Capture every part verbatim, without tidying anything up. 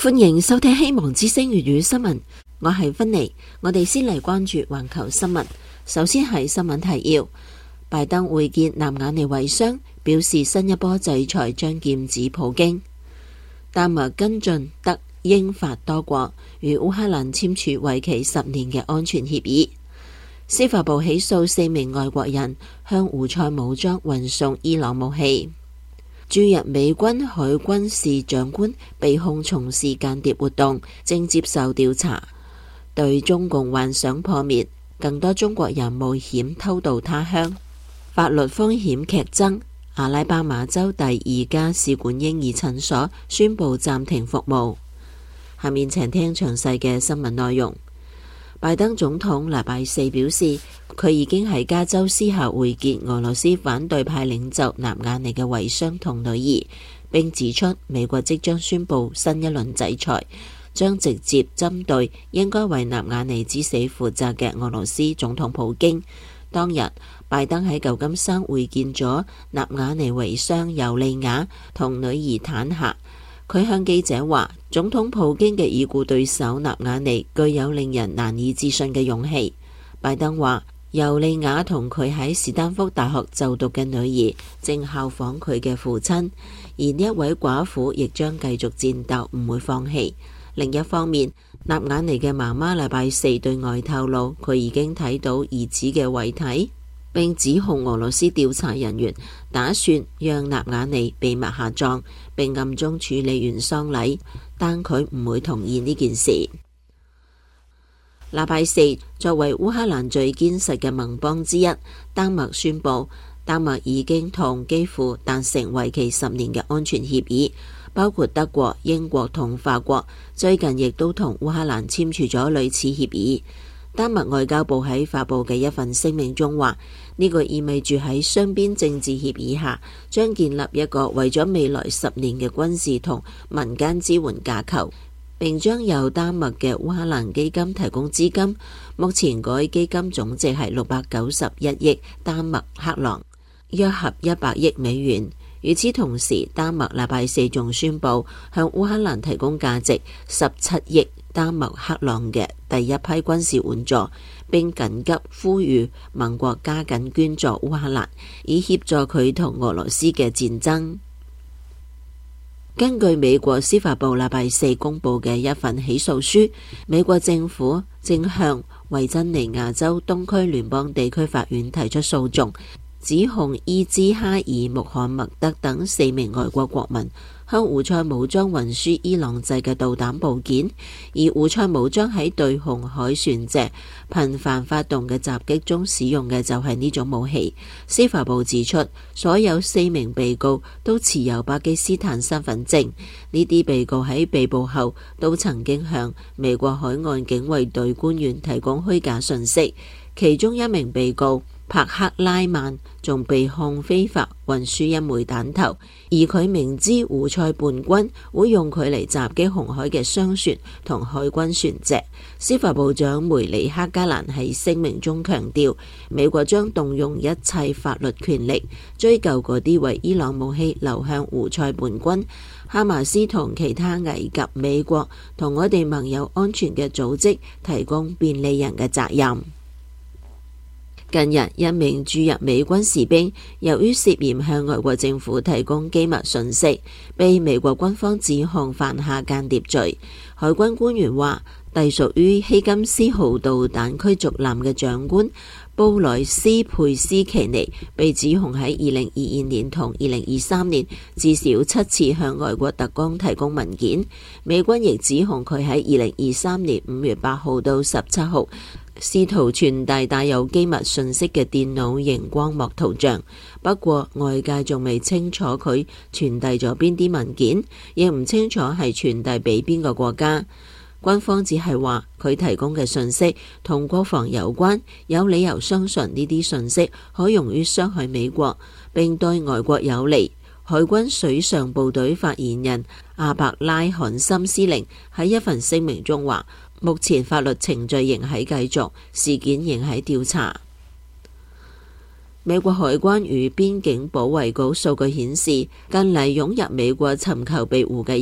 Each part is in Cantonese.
歡迎收聽希望之聲粵語新聞，我係芬妮。我哋先嚟關注環球新聞。首先係新聞提要：拜登會見納瓦尼遺孀，表示新一波制裁將劍指普京。丹麥跟進德、英、法多國與烏克蘭簽署為期十年嘅安全協議。司法部起訴四名外國人向胡塞武裝運送伊朗武器。駐日美軍海軍士長官被控從事間諜活動，正接受調查。對中共幻想破滅，更多中國人冒險偷渡他鄉。法律風險劇增，阿拉巴馬州第二家試管嬰兒診所宣布暫停服務。下面請聽詳細嘅新聞內容。拜登總統禮拜四表示，佢已經喺加州私下會見俄羅斯反對派領袖納瓦尼嘅遺孀同女兒，並指出美國即將宣布新一輪制裁，將直接針對應該為納瓦尼之死負責嘅俄羅斯總統普京。當日，拜登喺舊金山會見咗納瓦尼遺孀尤利亞同女兒坦夏。佢向記者話，總統普京嘅已故對手納瓦尼具有令人難以置信嘅勇氣。拜登話，尤利亞同佢喺史丹福大學就讀嘅女兒正效仿佢嘅父親，而呢一位寡婦亦將繼續戰鬥，唔會放棄。另一方面，納瓦尼嘅媽媽禮拜四對外透露，佢已經睇到兒子嘅遺體，並指控俄羅斯調查人員打算讓納瓦尼秘密下葬，並暗中處理完喪禮，但佢唔會同意呢件事。禮拜四，作為烏克蘭最堅實嘅盟邦之一，丹麥宣布，丹麥已經同基輔達成為期十年嘅安全協議，包括德國、英國同法國最近亦都同烏克蘭簽署咗類似協議。丹麥外交部喺發布嘅一份聲明中話，呢個意味住喺雙邊政治協議下，將建立一個為咗未來十年嘅軍事同民間支援架構，並將由丹麥嘅烏克蘭基金提供資金。目前該基金總值係六百九十一億丹麥克朗，約合一百億美元。與此同時，丹麥禮拜四仲宣布向烏克蘭提供價值十七億丹麥克朗嘅第一批軍事援助，並緊急呼籲盟國加緊捐助烏克蘭，以協助佢同俄羅斯嘅戰爭。根據美國司法部禮拜四公布嘅一份起訴書，美國政府正向維珍尼亞州東區聯邦地區法院提出訴訟，指控伊茲哈爾穆罕默德等四名外國國民向胡塞武裝運輸伊朗製嘅導彈部件，而胡塞武裝喺對紅海船隻頻繁發動嘅襲擊中使用嘅就係呢種武器。司法部指出，所有四名被告都持有巴基斯坦身份證，呢啲被告喺被捕後都曾經向美國海岸警衛隊官員提供虛假信息。其中一名被告帕克拉曼仲被控非法運輸一枚彈頭，而佢明知胡塞叛軍會用佢嚟襲擊紅海嘅商船同海軍船隻。司法部長梅里克加蘭喺聲明中強調，美國將動用一切法律權力追究嗰啲為伊朗武器流向胡塞叛軍、哈馬斯同其他危及美國同我哋盟友安全嘅組織提供便利人嘅責任。近日，一名駐日美軍士兵由於涉嫌向外國政府提供機密信息，被美國軍方指控犯下間諜罪。海軍官員話，隸屬於希金斯號導彈驅逐艦嘅長官布萊斯佩斯奇尼被指控喺二零二二年同二零二三年至少七次向外國特工提供文件。美軍亦指控佢喺二零二三年五月八號到十七號試圖傳遞帶有機密信息嘅電腦熒光幕圖像，不過外界仲未清楚佢傳遞咗邊啲文件，亦唔清楚係傳遞俾邊個國家。軍方只係話佢提供嘅信息同國防有關，有理由相信呢啲信息可用於傷害美國，並對外國有利。海軍水上部隊發言人阿伯拉罕森司令喺一份聲明中話，目前法律程序仍喺繼續，事件仍喺調查。美國海關與邊境保衛局數據顯示，近嚟湧入美國尋求庇護嘅人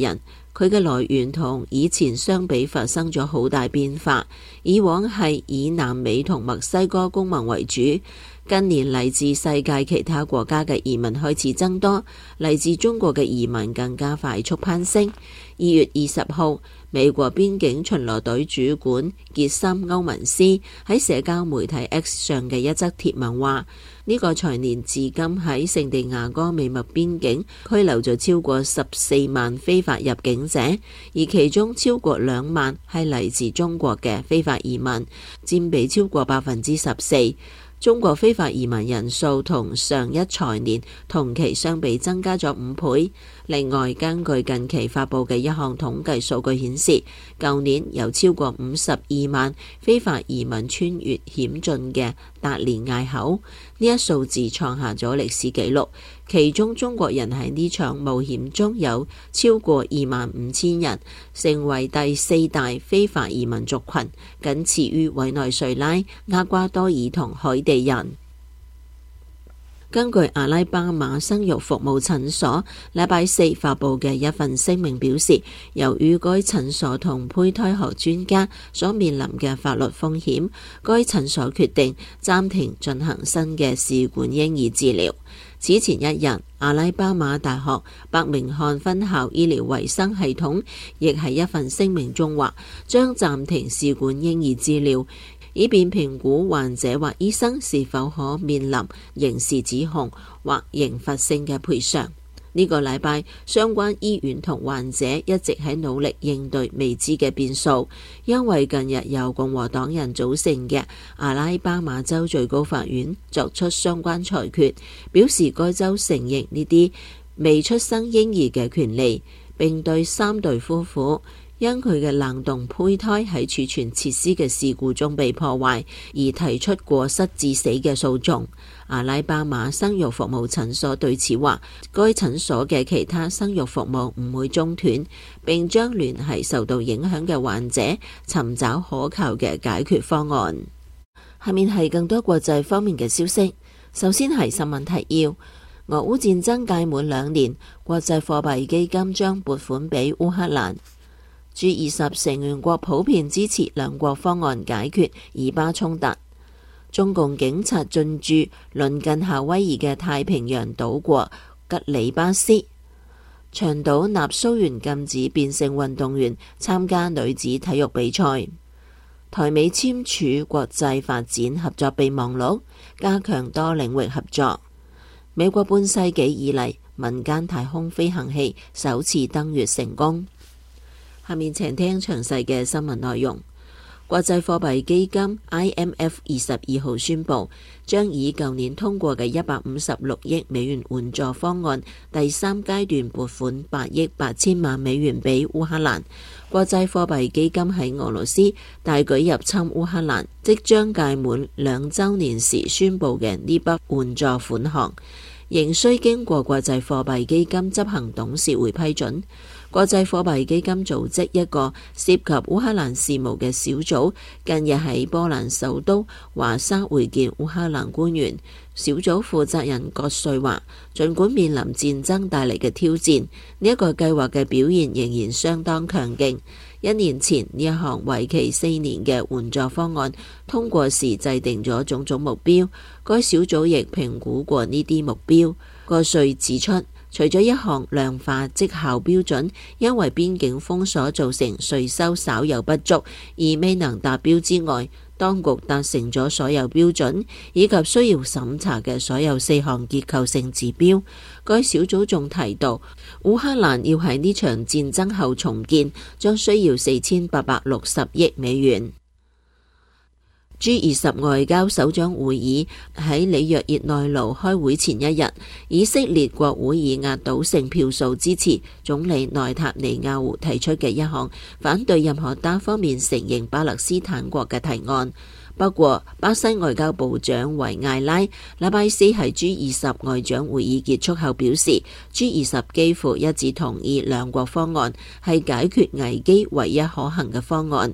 佢嘅來源同以前相比發生咗好大變化。以往係以南美同墨西哥公民為主，近年嚟自世界其他國家嘅移民開始增多，嚟自中國嘅移民更加快速攀升。二月二十號，美國邊境巡邏隊主管傑森歐文斯喺社交媒體 X 上嘅一則貼文話：呢、這個財年至今喺聖地亞哥美墨邊境拘留咗超過十四萬非法入境者，而其中超過兩萬係嚟自中國嘅非法移民，佔比超過百分之十四。中國非法移民人數同上一財年同期相比增加咗五倍。另外，根據近期發佈嘅一項統計數據顯示，舊年有超過五十二萬非法移民穿越險峻嘅達連隘口，呢一數字創下咗歷史紀錄。其中中國人喺呢場冒險中有超過二萬五千人，成為第四大非法移民族群，僅次於委內瑞拉、厄瓜多爾同海地人。根據阿拉巴馬生育服務診所禮拜四發佈嘅一份聲明表示，由於該診所同胚胎學專家所面臨嘅法律風險，該診所決定暫停進行新嘅試管嬰兒治療。此前一日，阿拉巴馬大學伯明翰分校醫療衛生系統亦喺一份聲明中話，將暫停試管嬰兒治療，以便評估患者或醫生是否可面臨刑事指控或刑罰性嘅賠償。呢個禮拜，相關醫院同患者一直喺努力應對未知嘅變數，因為近日由共和黨人組成嘅阿拉巴馬州最高法院作出相關裁決，表示該州承認呢啲未出生嬰兒嘅權利，並對三對夫婦因佢嘅冷凍胚胎喺儲存設施嘅事故中被破壞而提出過失致死嘅訴訟。阿拉巴馬生育服務診所對此話，該診所嘅其他生育服務唔會中斷，並將聯繫受到影響嘅患者，尋找可靠嘅解決方案。下面係更多國際方面嘅消息。首先係新聞提要：俄烏戰爭屆滿兩年，國際貨幣基金將撥款俾烏克蘭。G 二十成員國普遍支持兩國方案解決以巴衝突。中共警察進駐鄰近夏威夷嘅太平洋島國吉里巴斯。長島納蘇元禁止變性運動員參加女子體育比賽。台美簽署國際發展合作備忘錄，加強多領域合作。美國半世紀以嚟民間太空飛行器首次登月成功。下面請聽詳細嘅新聞內容。國際貨幣基金 I M F 二十二號宣布，將以舊年通過嘅一百五十六億美元援助方案第三階段撥款八億八千萬美元俾烏克蘭。國際貨幣基金喺俄羅斯大舉入侵烏克蘭即將屆滿兩週年時宣布嘅呢筆援助款項，仍需經過國際貨幣基金執行董事會批准。國際貨幣基金組織一個涉及烏克蘭事務嘅小組近日喺波蘭首都華沙會見烏克蘭官員。小組負責人葛瑞話，儘管面臨戰爭帶嚟嘅挑戰，呢一個計劃嘅表現仍然相當強勁。一年前呢一項為期四年嘅援助方案通過時制定咗種種目標，該小組亦評估過呢啲目標。葛瑞指出，除咗一項量化績效標準因為邊境封鎖造成稅收稍有不足而未能達標之外，當局達成咗所有標準以及需要審查嘅所有四項結構性指標。該小組仲提到，烏克蘭要喺呢場戰爭後重建，將需要四千八百六十億美元。G 二十外交首長會議喺里約熱內盧開會前一日，以色列國會以壓倒性票數支持總理內塔尼亞胡提出嘅一項反對任何單方面承認巴勒斯坦國嘅提案。不過，巴西外交部長維艾拉禮拜四喺 G 二十外長會議結束後表示 ，G 二十幾乎一致同意兩國方案係解決危機唯一可行嘅方案。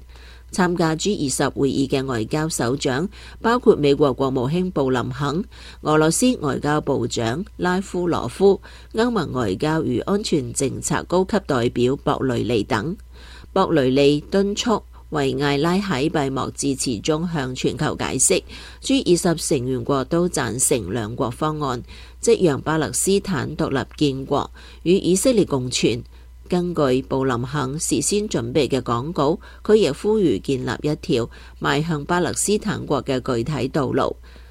參加 G 二十會議嘅外交首長包括美國國務卿布林肯、俄羅斯外交部長拉夫羅夫、歐盟外交與安全政策高級代表博雷利等。博雷利敦促維埃拉喺閉幕致辭中向全球解釋 G 二十成員國都贊成兩國方案，即讓巴勒斯坦獨立建國，與以色列共存。根據布林肯事先準備嘅講稿，佢亦呼籲建立一條邁向巴勒斯坦國嘅具體道路。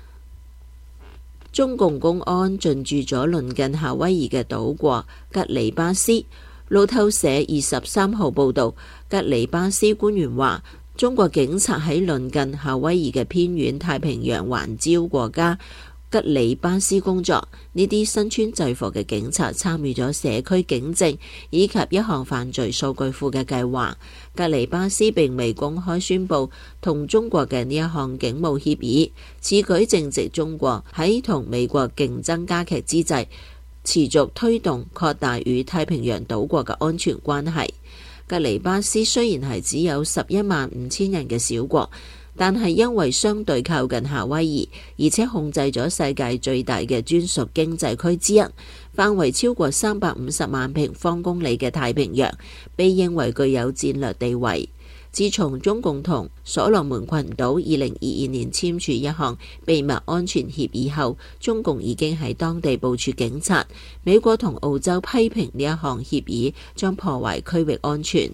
中共公安進駐咗鄰近夏威夷嘅島國吉里巴斯。路透社二十三號報道，吉里巴斯官員話，中國警察喺鄰近夏威夷嘅偏遠太平洋環礁國家吉里巴斯工作。呢啲身穿制服嘅警察參與咗社區警政以及一項犯罪數據庫嘅計劃。吉里巴斯並未公開宣布同中國嘅呢一項警務協議，此舉正值中國喺同美國競爭加劇之際，持續推動擴大與太平洋島國嘅安全關係。吉里巴斯雖然係只有十一萬五千人嘅小國，但係因為相對靠近夏威夷，而且控制咗世界最大嘅專屬經濟區之一，範圍超過三百五十萬平方公里嘅太平洋，被認為具有戰略地位。自從中共同所羅門群島二零二二年簽署一項秘密安全協議後，中共已經喺當地部署警察。美國同澳洲批評呢一項協議將破壞區域安全。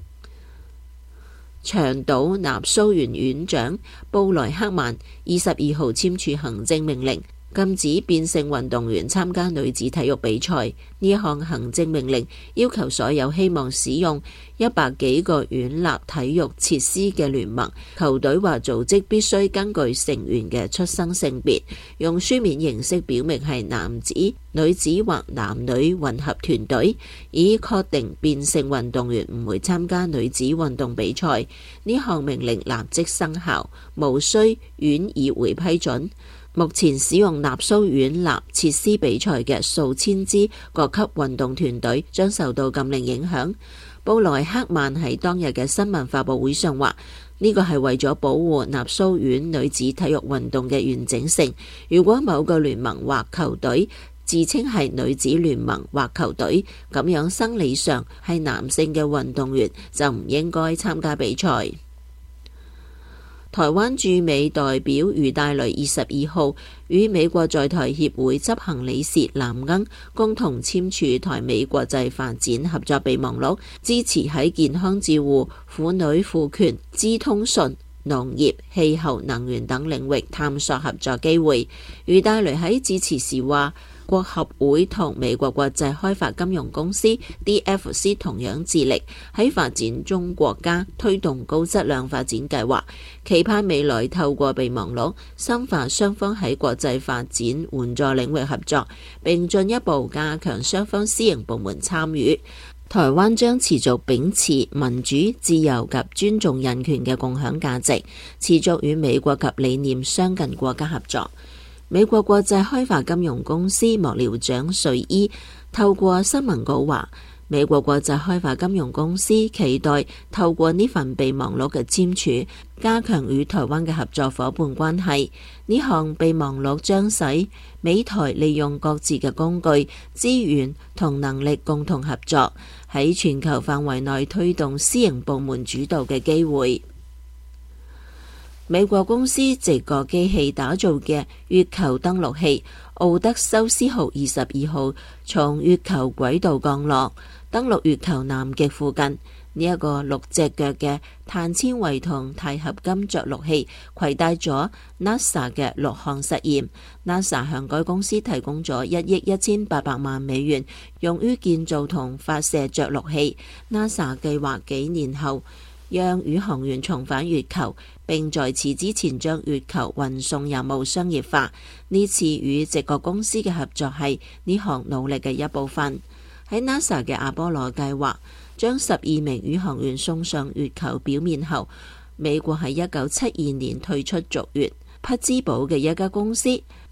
長島納蘇縣縣長布萊克曼二十二號簽署行政命令，禁止變性運動員參加女子體育比賽。呢一項行政命令要求所有希望使用一百幾個縣立體育設施嘅聯盟、球隊或組織必須根據成員嘅出生性別，用書面形式表明係男子、女子或男女混合團隊，以確定變性運動員唔會參加女子運動比賽。呢項命令立即生效，無需縣議會批准。目前使用納蘇縣立設施比賽嘅數千支各級運動團隊將受到禁令影響。布萊克曼喺當日嘅新聞發佈會上話，呢個係為咗保護納蘇縣女子體育運動嘅完整性。如果某個聯盟或球隊自稱係女子聯盟或球隊，咁樣生理上係男性嘅運動員就唔應該參加比賽。台灣駐美代表余大雷二十二號與美國在台協會執行理事藍鶯共同簽署台美國際發展合作備忘錄，支持喺健康照護、婦女賦權、資通訊、農業、氣候、能源等領域探索合作機會。余大雷喺致辭時話，國合會同美國國際開發金融公司 D F C 同樣致力喺發展中國家推動高質量發展計劃，期盼未來透過備忘錄深化雙方喺國際發展援助領域合作，並進一步加強雙方私營部門參與。台灣將持續秉持民主、自由及尊重人權嘅共享價值，持續與美國及理念相近國家合作。美國國際開發金融公司幕僚長瑞伊透過新聞稿話，美國國際開發金融公司期待透過呢份備忘錄嘅簽署，加強與台灣嘅合作夥伴關係。呢項備忘錄將使美台利用各自嘅工具、資源同能力共同合作，喺全球範圍內推動私營部門主導嘅機會。美國公司直覺機器打造嘅月球登陸器奧德修斯號二十二號從月球軌道降落，登陸月球南極附近。呢、這、一個六隻腳嘅碳纖維同鈦合金着陸器攜帶咗 NASA 嘅六項實驗。NASA 向該公司提供咗一億一千八百萬美元，用於建造同發射着陸器。NASA 計劃幾年後讓宇航員重返月球，並在此之前將月球運送任務商業化。呢次與直覺公司嘅合作係呢項努力嘅一部分。喺 NASA 嘅阿波羅計劃將十二名宇航員送上月球表面後，美國喺一九七二年退出續約。匹茲堡嘅一家公司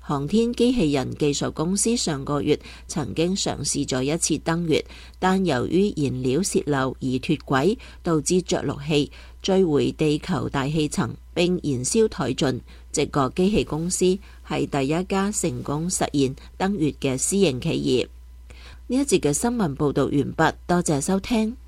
航天機器人技術公司上個月曾經嘗試咗一次登月，但由於燃料洩漏而脫軌，導致着陸器墜回地球大氣層並燃燒殆盡。直覺機器公司係第一家成功實現登月嘅私營企業。呢一節嘅新聞報道完畢，多謝收聽。